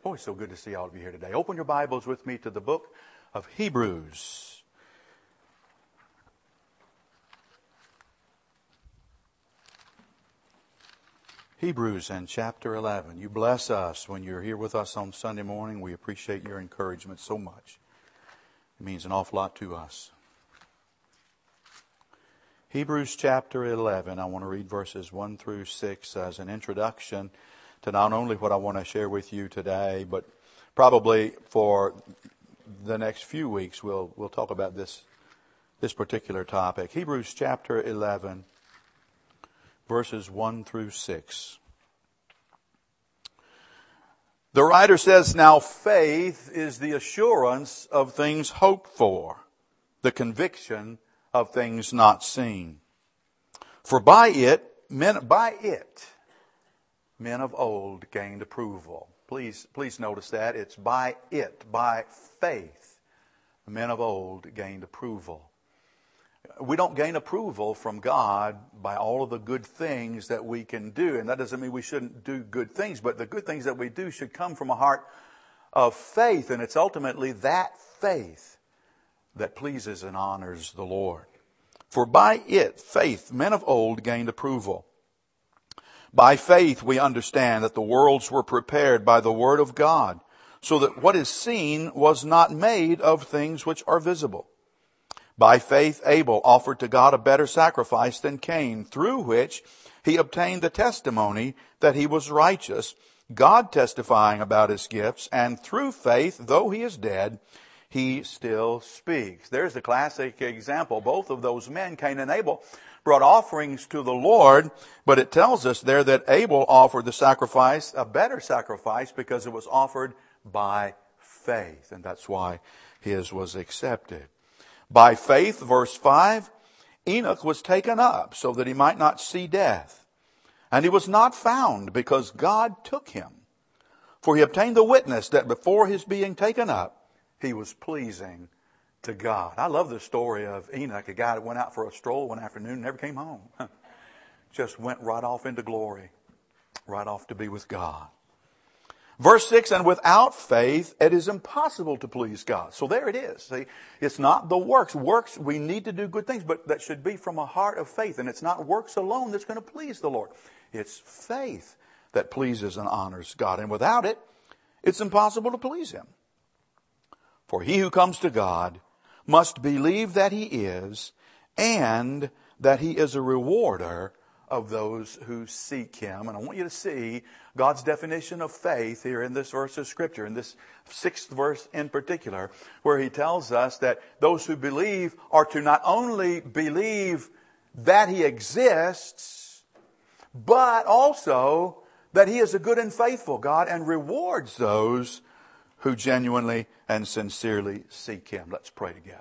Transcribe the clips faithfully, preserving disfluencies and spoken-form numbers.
Oh, it's so good to see all of you here today. Open your Bibles with me to the book of Hebrews. Hebrews and chapter eleven. You bless us when you're here with us on Sunday morning. We appreciate your encouragement so much. It means an awful lot to us. Hebrews chapter eleven. I want to read verses one through six as an introduction to not only what I want to share with you today, but probably for the next few weeks we'll we'll talk about this this particular topic. Hebrews chapter eleven, verses one through six. The writer says, "Now faith is the assurance of things hoped for, the conviction of things not seen. For by it, men, by it, men of old gained approval." Please, please notice that. It's by it, by faith, the men of old gained approval. We don't gain approval from God by all of the good things that we can do. And that doesn't mean we shouldn't do good things, but the good things that we do should come from a heart of faith. And it's ultimately that faith that pleases and honors the Lord. For by it, faith, men of old gained approval. By faith we understand that the worlds were prepared by the word of God, so that what is seen was not made of things which are visible. By faith Abel offered to God a better sacrifice than Cain, through which he obtained the testimony that he was righteous, God testifying about his gifts, and through faith, though he is dead, he still speaks. There's a classic example. Both of those men, Cain and Abel, brought offerings to the Lord, but it tells us there that Abel offered the sacrifice, a better sacrifice, because it was offered by faith. And that's why his was accepted. By faith, verse five, Enoch was taken up so that he might not see death. And he was not found because God took him. For he obtained the witness that before his being taken up, he was pleasing to God. I love the story of Enoch, a guy that went out for a stroll one afternoon and never came home. Just went right off into glory, right off to be with God. Verse six, and without faith it is impossible to please God. So there it is. See, it's not the works. Works, we need to do good things, but that should be from a heart of faith. And it's not works alone that's going to please the Lord. It's faith that pleases and honors God. And without it, it's impossible to please Him. For he who comes to God must believe that He is, and that He is a rewarder of those who seek Him. And I want you to see God's definition of faith here in this verse of Scripture, in this sixth verse in particular, where He tells us that those who believe are to not only believe that He exists, but also that He is a good and faithful God and rewards those who genuinely and sincerely seek Him. Let's pray together.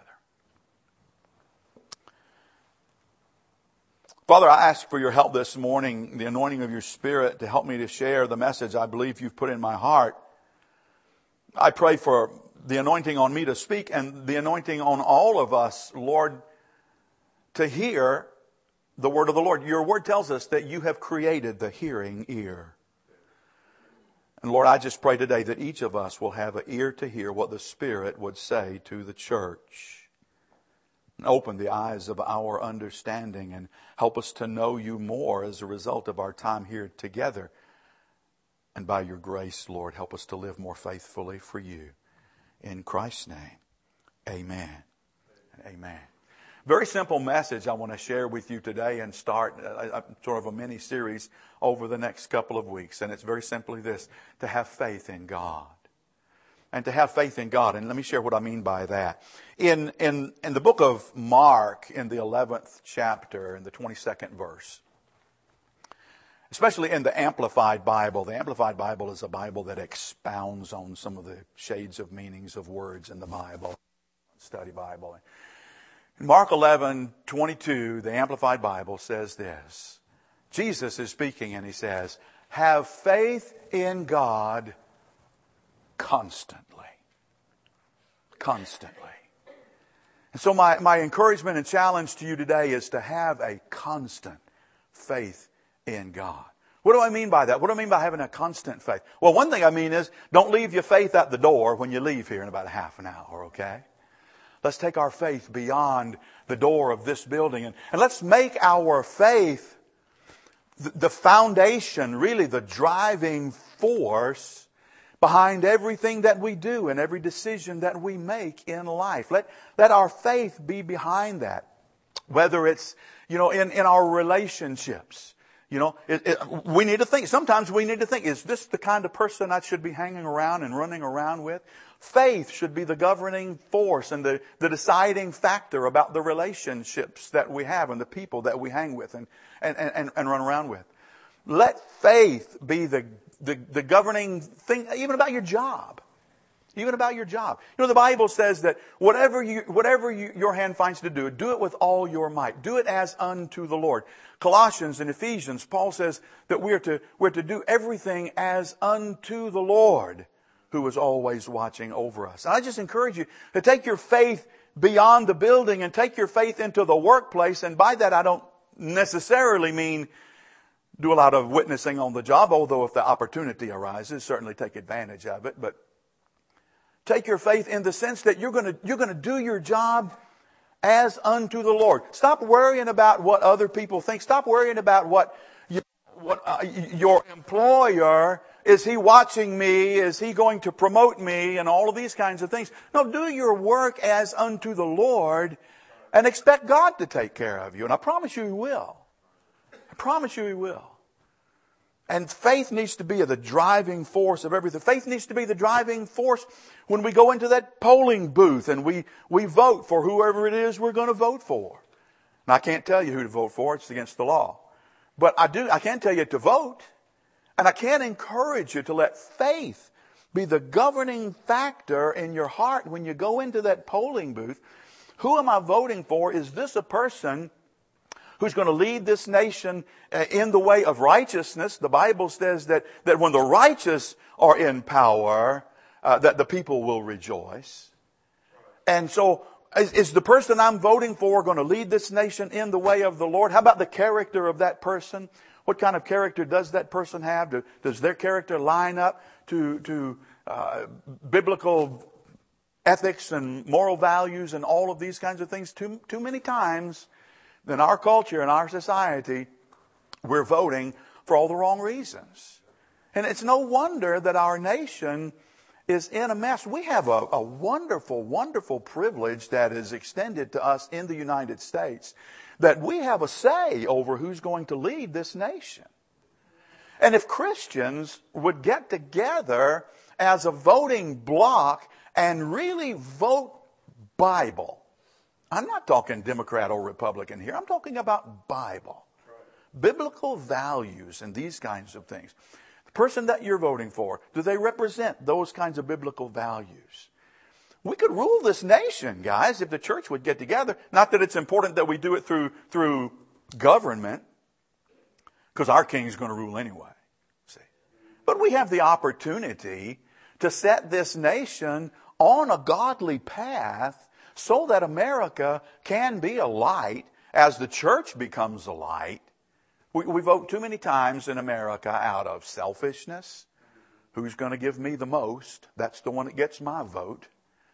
Father, I ask for your help this morning, the anointing of your Spirit to help me to share the message I believe you've put in my heart. I pray for the anointing on me to speak and the anointing on all of us, Lord, to hear the word of the Lord. Your word tells us that you have created the hearing ear. And Lord, I just pray today that each of us will have an ear to hear what the Spirit would say to the church. And open the eyes of our understanding and help us to know you more as a result of our time here together. And by your grace, Lord, help us to live more faithfully for you. In Christ's name, amen. Amen. Very simple message I want to share with you today and start a, a, sort of a mini series over the next couple of weeks. And it's very simply this: to have faith in God. And to have faith in God. And let me share what I mean by that. In, in, in the book of Mark, in the eleventh chapter, in the twenty-second verse, especially in the Amplified Bible. The Amplified Bible is a Bible that expounds on some of the shades of meanings of words in the Bible. Study Bible. In Mark eleven twenty-two, the Amplified Bible says this. Jesus is speaking and He says, "Have faith in God constantly." Constantly. And so my, my encouragement and challenge to you today is to have a constant faith in God. What do I mean by that? What do I mean by having a constant faith? Well, one thing I mean is don't leave your faith at the door when you leave here in about a half an hour, okay? Let's take our faith beyond the door of this building. And, and let's make our faith the, the foundation, really the driving force behind everything that we do and every decision that we make in life. Let, let our faith be behind that. Whether it's, you know, in, in our relationships. You know, it, it, we need to think. Sometimes we need to think, is this the kind of person I should be hanging around and running around with? Faith should be the governing force and the, the deciding factor about the relationships that we have and the people that we hang with and, and, and, and run around with. Let faith be the, the, the governing thing, even about your job. Even about your job. You know, the Bible says that whatever you, whatever you, your hand finds to do, do it with all your might. Do it as unto the Lord. Colossians and Ephesians, Paul says that we're to, we're to do everything as unto the Lord, who is always watching over us. And I just encourage you to take your faith beyond the building and take your faith into the workplace. And by that, I don't necessarily mean do a lot of witnessing on the job, although if the opportunity arises, certainly take advantage of it. But take your faith in the sense that you're going to, you're going to do your job as unto the Lord. Stop worrying about what other people think. Stop worrying about what, you, what uh, your employer, is he watching me? Is he going to promote me? And all of these kinds of things. No, do your work as unto the Lord and expect God to take care of you. And I promise you He will. I promise you He will. And faith needs to be the driving force of everything. Faith needs to be the driving force when we go into that polling booth and we, we vote for whoever it is we're going to vote for. And I can't tell you who to vote for. It's against the law. But I do, I can tell you to vote. And I can encourage you to let faith be the governing factor in your heart when you go into that polling booth. Who am I voting for? Is this a person who's going to lead this nation in the way of righteousness? The Bible says that, that when the righteous are in power, uh, that the people will rejoice. And so, is, is the person I'm voting for going to lead this nation in the way of the Lord? How about the character of that person? What kind of character does that person have? Do, does their character line up to, to uh, biblical ethics and moral values and all of these kinds of things? Too, too many times in our culture, in our society, we're voting for all the wrong reasons. And it's no wonder that our nation is in a mess. We have a, a wonderful, wonderful privilege that is extended to us in the United States, that we have a say over who's going to lead this nation. And if Christians would get together as a voting bloc and really vote Bible. I'm not talking Democrat or Republican here. I'm talking about Bible. Right. Biblical values and these kinds of things. The person that you're voting for, do they represent those kinds of biblical values? We could rule this nation, guys, if the church would get together. Not that it's important that we do it through, through government, because our king's going to rule anyway. See? But we have the opportunity to set this nation on a godly path so that America can be a light as the church becomes a light. We, we vote too many times in America out of selfishness. Who's going to give me the most? That's the one that gets my vote.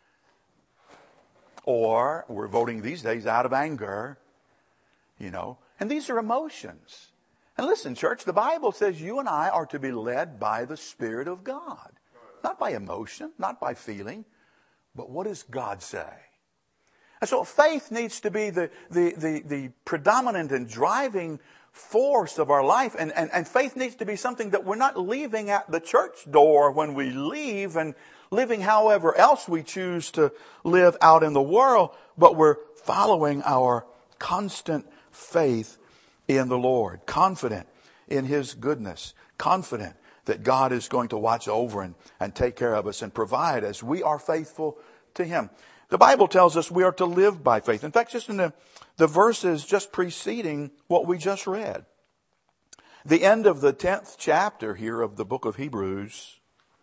Or we're voting these days out of anger, you know. And these are emotions. And listen, church, the Bible says you and I are to be led by the Spirit of God. Not by emotion, not by feeling, but what does God say? And so faith needs to be the, the, the, the predominant and driving force of our life. And, and, and faith needs to be something that we're not leaving at the church door when we leave and living however else we choose to live out in the world, but we're following our constant faith in the Lord, confident in His goodness, confident that God is going to watch over and, and take care of us and provide as we are faithful to Him. The Bible tells us we are to live by faith. In fact, just in the, the verses just preceding what we just read, the end of the tenth chapter here of the book of Hebrews.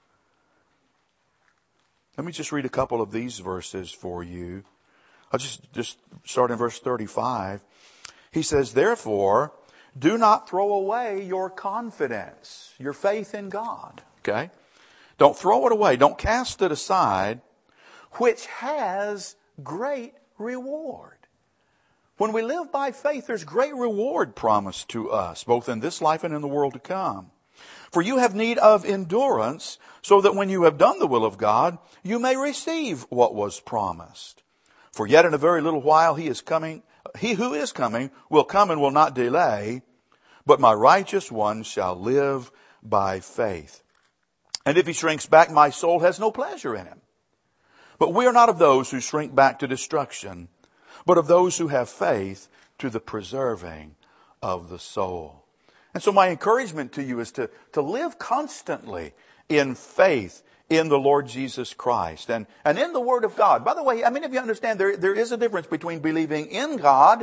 Let me just read a couple of these verses for you. I'll just, just start in verse thirty-five. He says, therefore, do not throw away your confidence, your faith in God. Okay? Don't throw it away. Don't cast it aside, which has great reward. When we live by faith, there's great reward promised to us, both in this life and in the world to come. For you have need of endurance, so that when you have done the will of God, you may receive what was promised. For yet in a very little while he is coming, he who is coming will come and will not delay, but my righteous one shall live by faith. And if he shrinks back, my soul has no pleasure in him. But we are not of those who shrink back to destruction, but of those who have faith to the preserving of the soul. And so my encouragement to you is to, to live constantly in faith in the Lord Jesus Christ and, and in the Word of God. By the way, I mean, if you understand, there, there is a difference between believing in God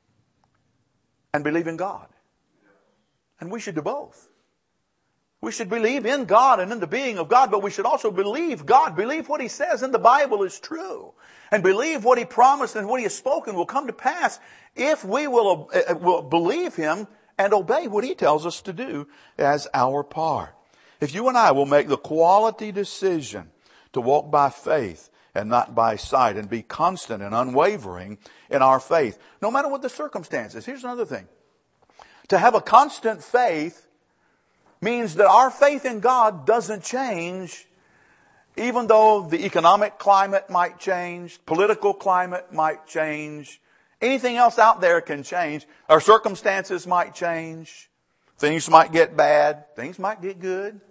and believing God. And we should do both. We should believe in God and in the being of God, but we should also believe God. Believe what He says in the Bible is true. And believe what He promised and what He has spoken will come to pass if we will, uh, will believe Him and obey what He tells us to do as our part. If you and I will make the quality decision to walk by faith and not by sight and be constant and unwavering in our faith, no matter what the circumstances. Here's another thing. To have a constant faith means that our faith in God doesn't change, even though the economic climate might change, political climate might change, anything else out there can change. Our circumstances might change. Things might get bad. Things might get good.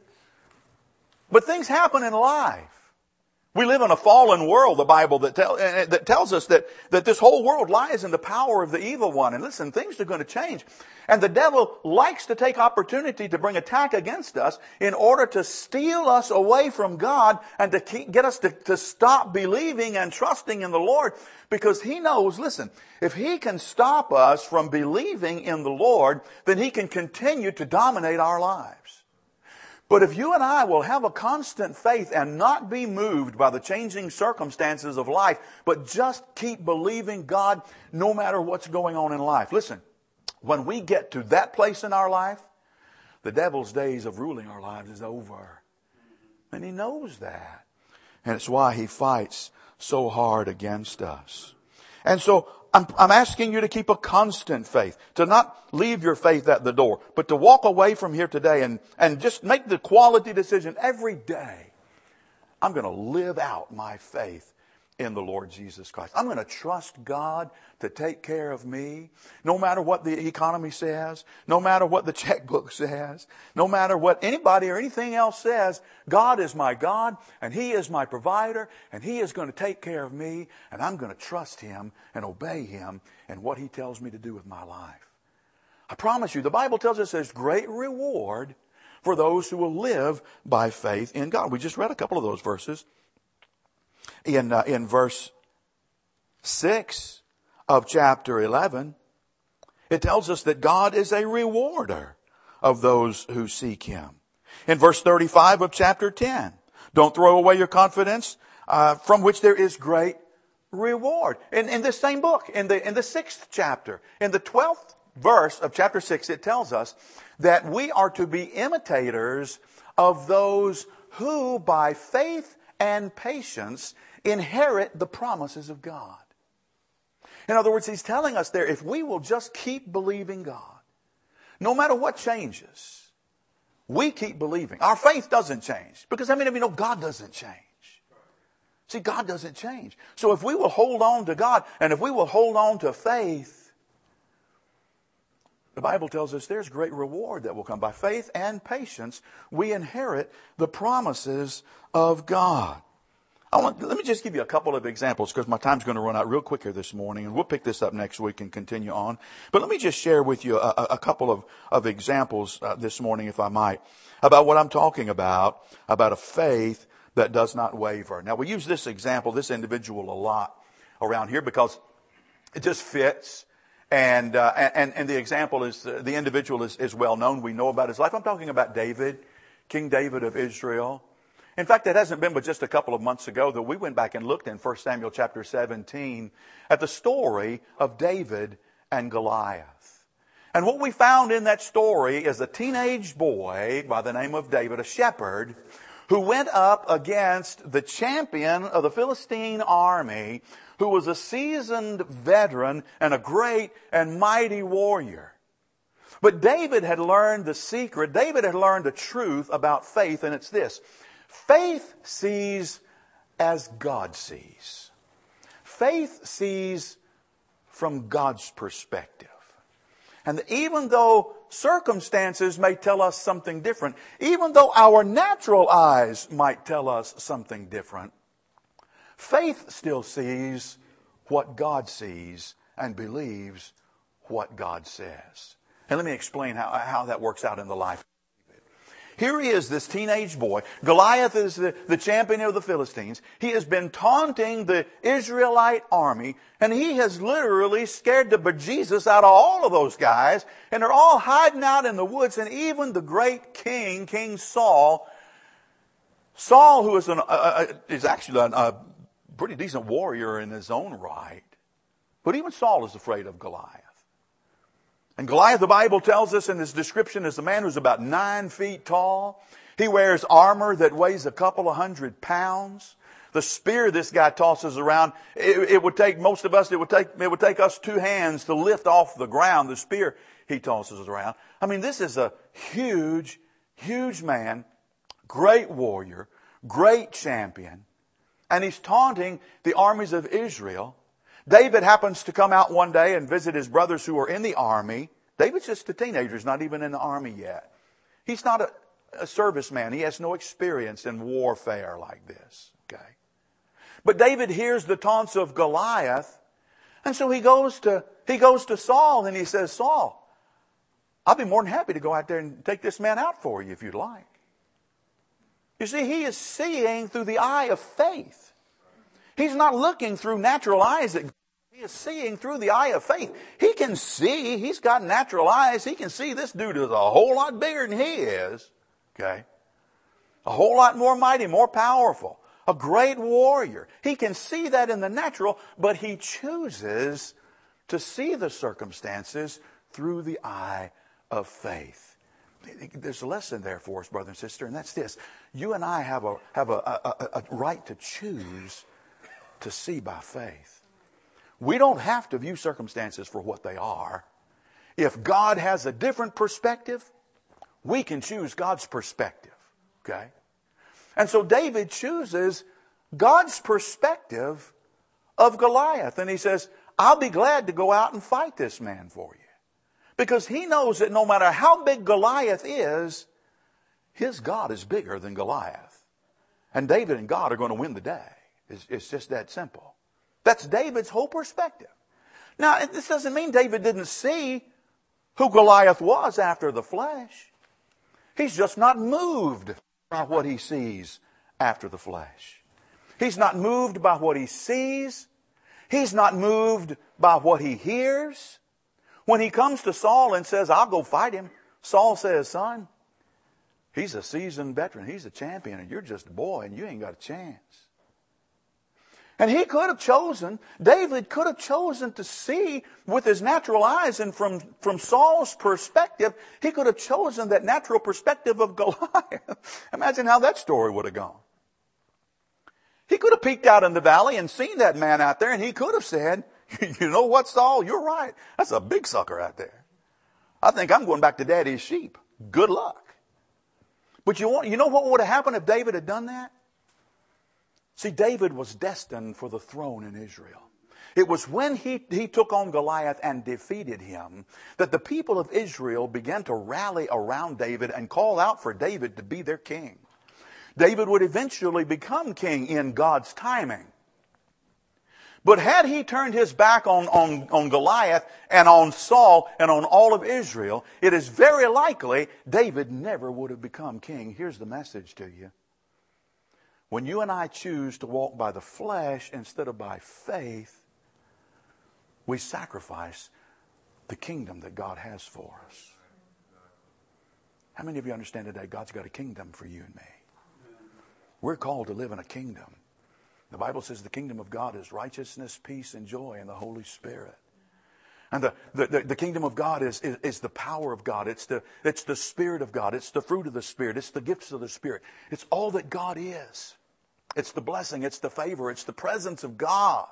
But things happen in life. We live in a fallen world, the Bible that, tell, that tells us that, that this whole world lies in the power of the evil one. And listen, things are going to change. And the devil likes to take opportunity to bring attack against us in order to steal us away from God and to keep, get us to, to stop believing and trusting in the Lord. Because he knows, listen, if he can stop us from believing in the Lord, then he can continue to dominate our lives. But if you and I will have a constant faith and not be moved by the changing circumstances of life, but just keep believing God no matter what's going on in life. Listen, when we get to that place in our life, the devil's days of ruling our lives is over. And he knows that. And it's why he fights so hard against us. And so I'm, I'm asking you to keep a constant faith, to not leave your faith at the door, but to walk away from here today and, and just make the quality decision every day. I'm going to live out my faith in the Lord Jesus Christ. I'm going to trust God to take care of me, no matter what the economy says, no matter what the checkbook says, no matter what anybody or anything else says. God is my God, and He is my provider, and He is going to take care of me, and I'm going to trust Him and obey Him and what He tells me to do with my life. I promise you, the Bible tells us there's great reward for those who will live by faith in God. We just read a couple of those verses. In, uh, in verse six of chapter eleven, it tells us that God is a rewarder of those who seek Him. In verse thirty-five of chapter ten, don't throw away your confidence, uh, from which there is great reward. In, in this same book, in the, in the sixth chapter, in the twelfth verse of chapter six, it tells us that we are to be imitators of those who by faith and patience inherit the promises of God. In other words, he's telling us there, if we will just keep believing God, no matter what changes, we keep believing. Our faith doesn't change. Because how many of you know God doesn't change? See, God doesn't change. So if we will hold on to God, and if we will hold on to faith, the Bible tells us there's great reward that will come. By faith and patience, we inherit the promises of God. I want, let me just give you a couple of examples because my time's going to run out real quick here this morning, and we'll pick this up next week and continue on. But let me just share with you a, a couple of, of examples uh, this morning, if I might, about what I'm talking about, about a faith that does not waver. Now, we use this example, this individual a lot around here because it just fits. And, uh, and, and the example is, uh, the individual is, is well known. We know about his life. I'm talking about David, King David of Israel. In fact, it hasn't been but just a couple of months ago that we went back and looked in First Samuel chapter seventeen at the story of David and Goliath. And what we found in that story is a teenage boy by the name of David, a shepherd, who went up against the champion of the Philistine army, who was a seasoned veteran and a great and mighty warrior. But David had learned the secret. David had learned the truth about faith, and it's this. Faith sees as God sees. Faith sees from God's perspective. And even though circumstances may tell us something different, even though our natural eyes might tell us something different, faith still sees what God sees and believes what God says. And let me explain how, how that works out in the life. Here he is, this teenage boy. Goliath is the, the champion of the Philistines. He has been taunting the Israelite army, and he has literally scared the bejesus out of all of those guys, and they're all hiding out in the woods, and even the great king, King Saul, Saul, who is, an, uh, is actually a, a pretty decent warrior in his own right, but even Saul is afraid of Goliath. And Goliath, the Bible tells us in his description, is a man who's about nine feet tall. He wears armor that weighs a couple of hundred pounds. The spear this guy tosses around, it, it would take most of us, it would take, it would take us two hands to lift off the ground the spear he tosses around. I mean, this is a huge, huge man, great warrior, great champion. And he's taunting the armies of Israel. David happens to come out one day and visit his brothers who are in the army. David's just a teenager. He's not even in the army yet. He's not a, a serviceman. He has no experience in warfare like this. Okay. But David hears the taunts of Goliath. And so he goes to, he goes to Saul and he says, Saul, I'll be more than happy to go out there and take this man out for you if you'd like. You see, he is seeing through the eye of faith. He's not looking through natural eyes. He is seeing through the eye of faith. He can see. He's got natural eyes. He can see this dude is a whole lot bigger than he is. Okay? A whole lot more mighty, more powerful. A great warrior. He can see that in the natural, but he chooses to see the circumstances through the eye of faith. There's a lesson there for us, brother and sister, and that's this. You and I have a, have a, a, a right to choose to see by faith. We don't have to view circumstances for what they are. If God has a different perspective, we can choose God's perspective. Okay? And so David chooses God's perspective of Goliath. And he says, I'll be glad to go out and fight this man for you. Because he knows that no matter how big Goliath is, his God is bigger than Goliath. And David and God are going to win the day. It's, it's just that simple. That's David's whole perspective. Now, this doesn't mean David didn't see who Goliath was after the flesh. He's just not moved by what he sees after the flesh. He's not moved by what he sees. He's not moved by what he hears. When he comes to Saul and says, I'll go fight him, Saul says, son, he's a seasoned veteran. He's a champion, and you're just a boy, and you ain't got a chance. And he could have chosen, David could have chosen to see with his natural eyes, and from, from Saul's perspective, he could have chosen that natural perspective of Goliath. Imagine how that story would have gone. He could have peeked out in the valley and seen that man out there, and he could have said, you know what, Saul? You're right. That's a big sucker out there. I think I'm going back to daddy's sheep. Good luck. But you want, you know what would have happened if David had done that? See, David was destined for the throne in Israel. It was when he, he took on Goliath and defeated him that the people of Israel began to rally around David and call out for David to be their king. David would eventually become king in God's timing. But had he turned his back on, on, on Goliath and on Saul and on all of Israel, it is very likely David never would have become king. Here's the message to you. When you and I choose to walk by the flesh instead of by faith, we sacrifice the kingdom that God has for us. How many of you understand today God's got a kingdom for you and me? We're called to live in a kingdom. The Bible says the kingdom of God is righteousness, peace, and joy in the Holy Spirit. And the, the, the, the kingdom of God is, is, is the power of God. It's the, it's the Spirit of God. It's the fruit of the Spirit. It's the gifts of the Spirit. It's all that God is. It's the blessing. It's the favor. It's the presence of God.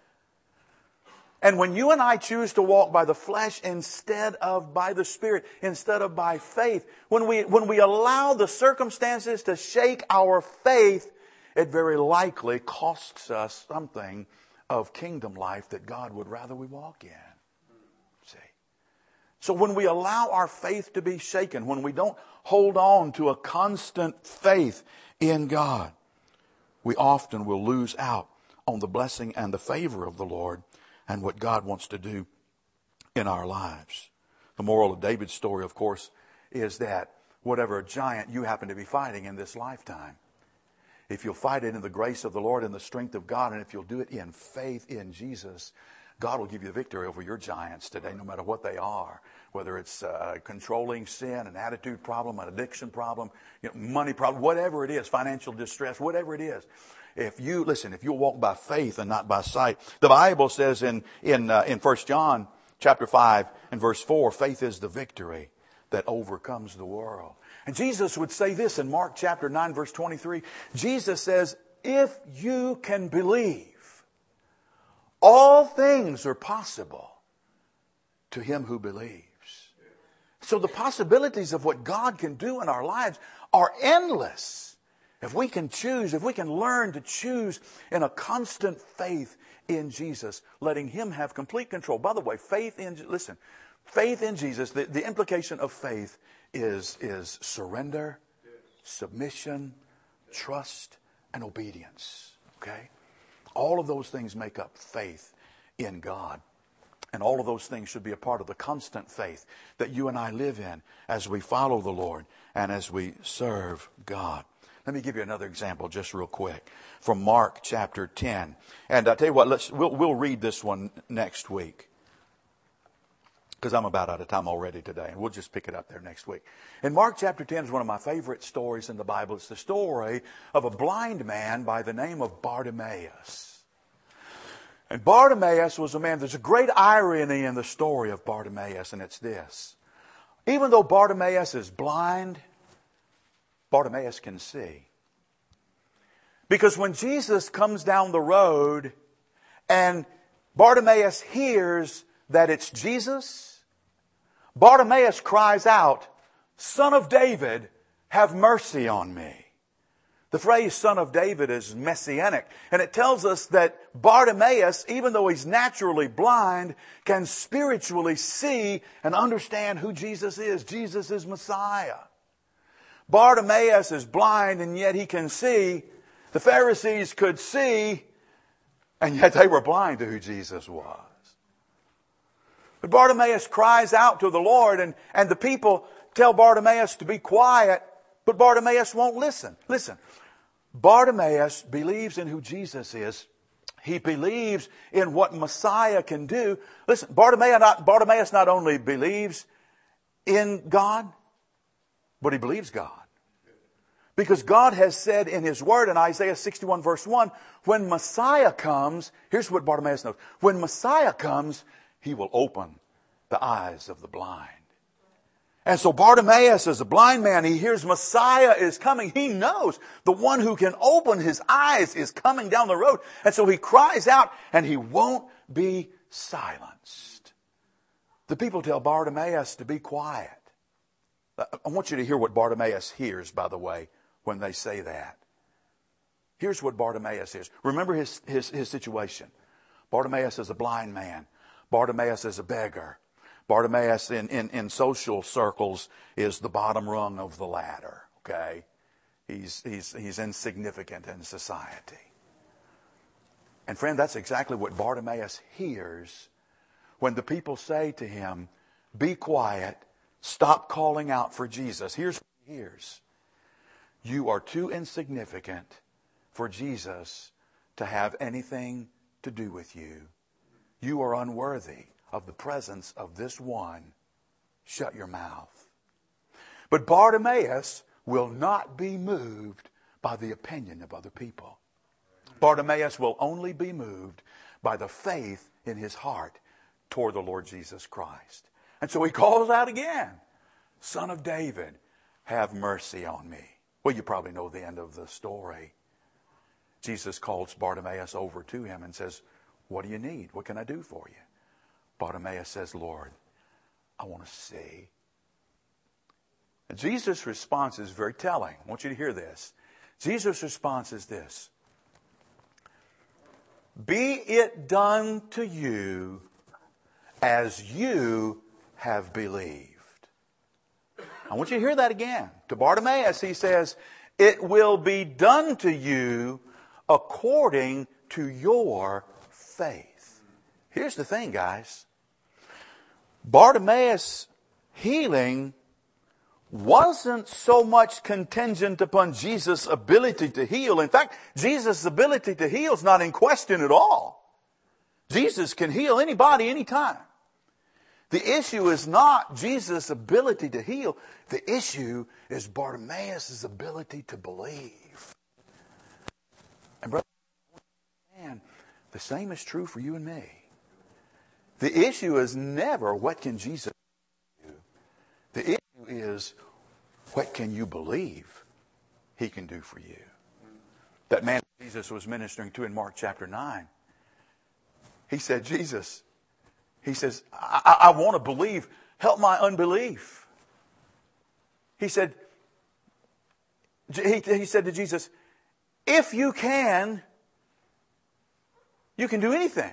And when you and I choose to walk by the flesh instead of by the Spirit, instead of by faith, when we, when we allow the circumstances to shake our faith, it very likely costs us something of kingdom life that God would rather we walk in. See? So when we allow our faith to be shaken, when we don't hold on to a constant faith in God, we often will lose out on the blessing and the favor of the Lord and what God wants to do in our lives. The moral of David's story, of course, is that whatever giant you happen to be fighting in this lifetime, if you'll fight it in the grace of the Lord and the strength of God, and if you'll do it in faith in Jesus, God will give you the victory over your giants today, no matter what they are. Whether it's uh, controlling sin, an attitude problem, an addiction problem, you know, money problem, whatever it is, financial distress, whatever it is. If you, listen, if you walk by faith and not by sight, the Bible says in, in, uh, in First John chapter five and verse four, faith is the victory that overcomes the world. And Jesus would say this in Mark chapter nine verse twenty-three. Jesus says, if you can believe, all things are possible to him who believes. So the possibilities of what God can do in our lives are endless. If we can choose, if we can learn to choose in a constant faith in Jesus, letting him have complete control. By the way, faith in, listen, faith in Jesus, the, the implication of faith is, is surrender, submission, trust, and obedience. Okay? All of those things make up faith in God. And all of those things should be a part of the constant faith that you and I live in as we follow the Lord and as we serve God. Let me give you another example just real quick from Mark chapter ten. And I tell you what, let's, we'll, we'll read this one next week, because I'm about out of time already today, and we'll just pick it up there next week. In Mark chapter ten is one of my favorite stories in the Bible. It's the story of a blind man by the name of Bartimaeus. And Bartimaeus was a man, there's a great irony in the story of Bartimaeus, and it's this. Even though Bartimaeus is blind, Bartimaeus can see. Because when Jesus comes down the road and Bartimaeus hears that it's Jesus, Bartimaeus cries out, "Son of David, have mercy on me." The phrase "son of David" is messianic, and it tells us that Bartimaeus, even though he's naturally blind, can spiritually see and understand who Jesus is. Jesus is Messiah. Bartimaeus is blind and yet he can see. The Pharisees could see, and yet they were blind to who Jesus was. But Bartimaeus cries out to the Lord, and, and the people tell Bartimaeus to be quiet, but Bartimaeus won't listen. Listen, Bartimaeus believes in who Jesus is. He believes in what Messiah can do. Listen, Bartimaeus not, Bartimaeus not only believes in God, but he believes God. Because God has said in his word in Isaiah sixty-one verse one, when Messiah comes, here's what Bartimaeus knows. When Messiah comes, he will open the eyes of the blind. And so Bartimaeus is a blind man. He hears Messiah is coming. He knows the one who can open his eyes is coming down the road. And so he cries out and he won't be silenced. The people tell Bartimaeus to be quiet. I want you to hear what Bartimaeus hears, by the way, when they say that. Here's what Bartimaeus hears. Remember his, his, his situation. Bartimaeus is a blind man. Bartimaeus is a beggar. Bartimaeus in, in, in social circles is the bottom rung of the ladder. Okay? He's, he's, he's insignificant in society. And friend, that's exactly what Bartimaeus hears when the people say to him, "Be quiet. Stop calling out for Jesus." Here's what he hears. You are too insignificant for Jesus to have anything to do with you. You are unworthy of the presence of this one. Shut your mouth. But Bartimaeus will not be moved by the opinion of other people. Bartimaeus will only be moved by the faith in his heart toward the Lord Jesus Christ. And so he calls out again, Son of David, have mercy on me. Well, you probably know the end of the story. Jesus calls Bartimaeus over to him and says, what do you need? What can I do for you? Bartimaeus says, Lord, I want to see. And Jesus' response is very telling. I want you to hear this. Jesus' response is this. Be it done to you as you have believed. I want you to hear that again. To Bartimaeus, he says, it will be done to you according to your faith. Here's the thing, guys. Bartimaeus' healing wasn't so much contingent upon Jesus' ability to heal. In fact, Jesus' ability to heal is not in question at all. Jesus can heal anybody, anytime. The issue is not Jesus' ability to heal. The issue is Bartimaeus' ability to believe. And brother, man, the same is true for you and me. The issue is never what can Jesus do. The issue is what can you believe he can do for you. That man Jesus was ministering to in Mark chapter nine. He said, Jesus, he says, I, I, I want to believe. Help my unbelief. He said, he, he said to Jesus, if you can, you can do anything.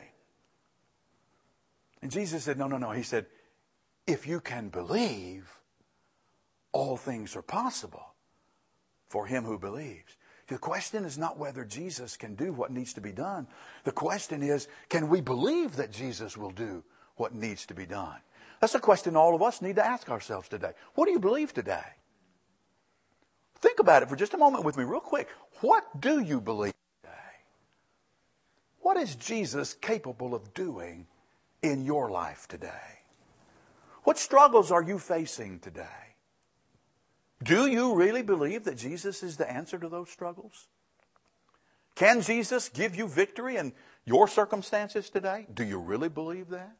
And Jesus said, no, no, no. He said, if you can believe, all things are possible for him who believes. The question is not whether Jesus can do what needs to be done. The question is, can we believe that Jesus will do what needs to be done? That's a question all of us need to ask ourselves today. What do you believe today? Think about it for just a moment with me real quick. What do you believe today? What is Jesus capable of doing in your life today? What struggles are you facing today? Do you really believe that Jesus is the answer to those struggles? Can Jesus give you victory in your circumstances today? Do you really believe that?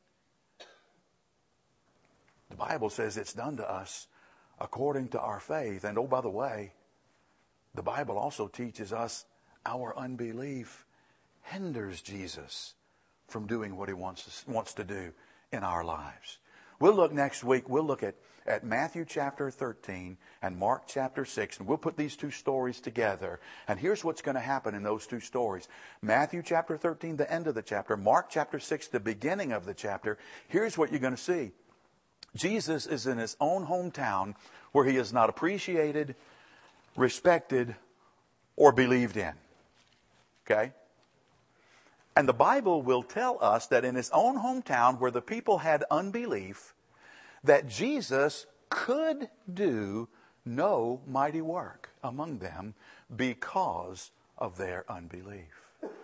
The Bible says it's done to us according to our faith. And oh, by the way, the Bible also teaches us our unbelief hinders Jesus from doing what he wants, wants to do in our lives. We'll look next week, we'll look at, at Matthew chapter thirteen and Mark chapter six, and we'll put these two stories together. And here's what's going to happen in those two stories. Matthew chapter thirteen, the end of the chapter. Mark chapter six, the beginning of the chapter. Here's what you're going to see. Jesus is in his own hometown where he is not appreciated, respected, or believed in. Okay? And the Bible will tell us that in his own hometown where the people had unbelief, that Jesus could do no mighty work among them because of their unbelief.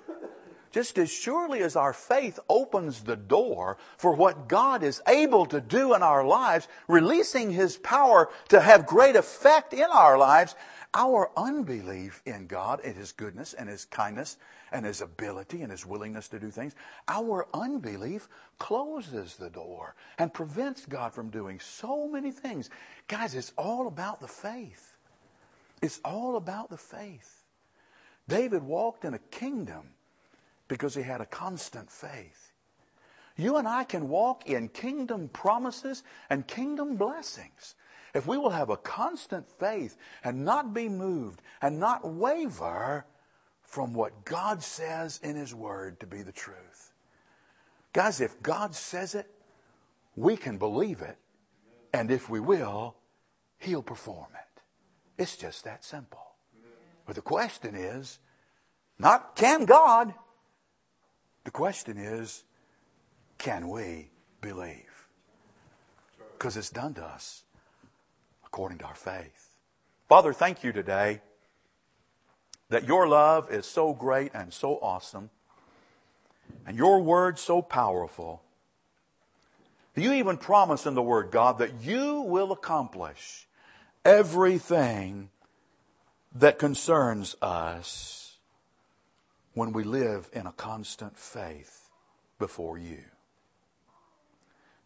Just as surely as our faith opens the door for what God is able to do in our lives, releasing his power to have great effect in our lives, our unbelief in God and his goodness and his kindness and his ability and his willingness to do things, our unbelief closes the door and prevents God from doing so many things. Guys, it's all about the faith. It's all about the faith. David walked in a kingdom because he had a constant faith. You and I can walk in kingdom promises and kingdom blessings if we will have a constant faith and not be moved and not waver from what God says in his word to be the truth. Guys, if God says it, we can believe it. And if we will, he'll perform it. It's just that simple. But the question is, not can God? The question is, can we believe? Because it's done to us according to our faith. Father, thank you today that your love is so great and so awesome, and your word so powerful. You even promise in the word, God, that you will accomplish everything that concerns us when we live in a constant faith before you.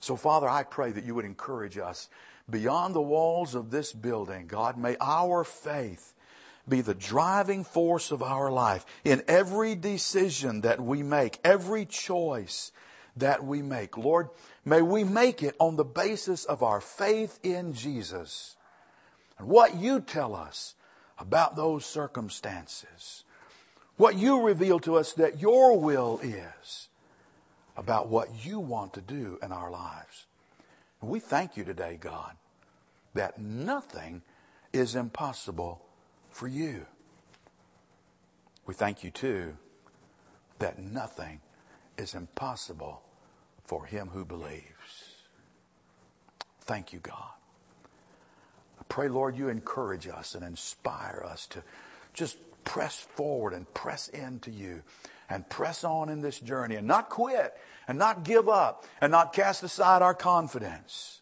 So, Father, I pray that you would encourage us beyond the walls of this building. God, may our faith be the driving force of our life in every decision that we make, every choice that we make. Lord, may we make it on the basis of our faith in Jesus and what you tell us about those circumstances, what you reveal to us that your will is about what you want to do in our lives. And we thank you today, God, that nothing is impossible for you. We thank you too that nothing is impossible for him who believes. Thank you, God. I pray, Lord, you encourage us and inspire us to just press forward and press into you and press on in this journey and not quit and not give up and not cast aside our confidence.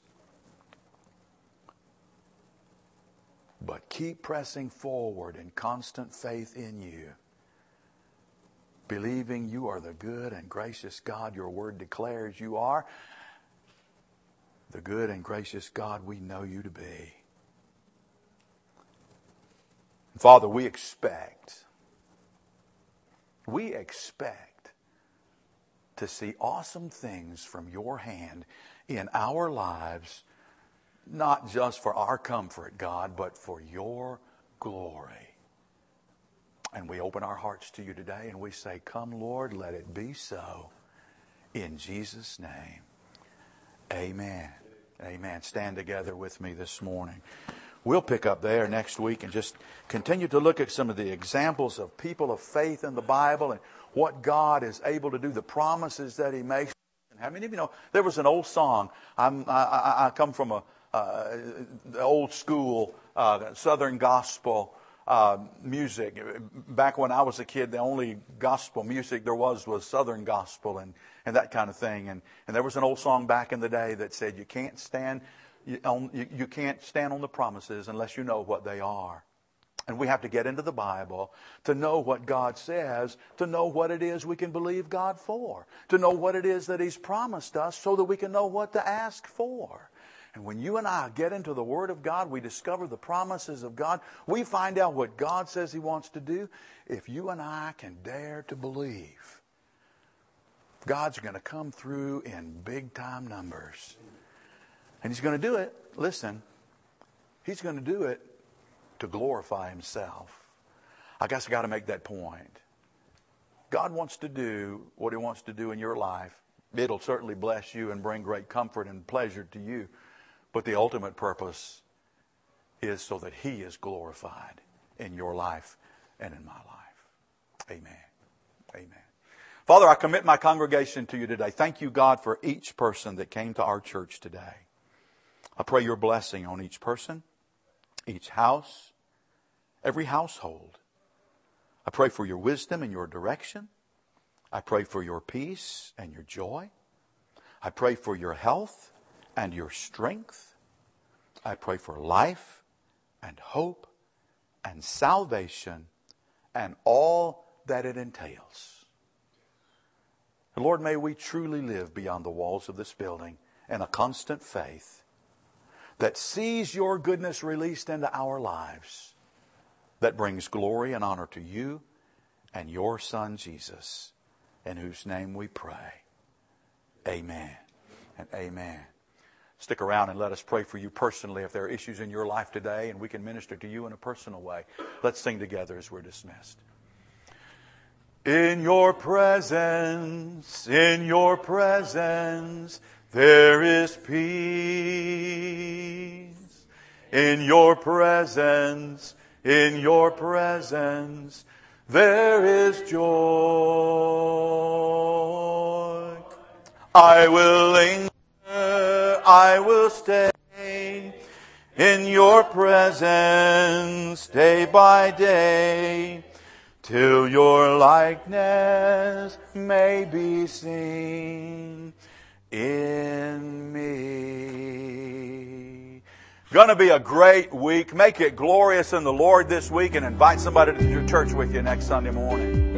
But keep pressing forward in constant faith in you, believing you are the good and gracious God your word declares you are, the good and gracious God we know you to be. Father, we expect, we expect to see awesome things from your hand in our lives, not just for our comfort, God, but for your glory. And we open our hearts to you today and we say, come, Lord, let it be so. In Jesus' name, amen. Amen. Stand together with me this morning. We'll pick up there next week and just continue to look at some of the examples of people of faith in the Bible and what God is able to do, the promises that he makes. How many of you know, there was an old song. I'm, I, I come from a uh, old school uh, Southern gospel uh, music. Back when I was a kid, the only gospel music there was was Southern gospel and, and that kind of thing. And, and there was an old song back in the day that said, you can't stand... You, on, you, you can't stand on the promises unless you know what they are. And we have to get into the Bible to know what God says, to know what it is we can believe God for, to know what it is that he's promised us so that we can know what to ask for. And when you and I get into the Word of God, we discover the promises of God. We find out what God says he wants to do. If you and I can dare to believe, God's going to come through in big time numbers. And he's going to do it, listen, he's going to do it to glorify himself. I guess I got to make that point. God wants to do what he wants to do in your life. It'll certainly bless you and bring great comfort and pleasure to you. But the ultimate purpose is so that he is glorified in your life and in my life. Amen. Amen. Father, I commit my congregation to you today. Thank you, God, for each person that came to our church today. I pray your blessing on each person, each house, every household. I pray for your wisdom and your direction. I pray for your peace and your joy. I pray for your health and your strength. I pray for life and hope and salvation and all that it entails. And Lord, may we truly live beyond the walls of this building in a constant faith that sees your goodness released into our lives, that brings glory and honor to you and your Son, Jesus, in whose name we pray. Amen and amen. Stick around and let us pray for you personally if there are issues in your life today, and we can minister to you in a personal way. Let's sing together as we're dismissed. In your presence, in your presence, there is peace. In your presence, in your presence, there is joy. I will linger, I will stay in your presence day by day, till your likeness may be seen in me. Gonna be a great week. Make it glorious in the Lord this week, and invite somebody to your church with you next Sunday morning.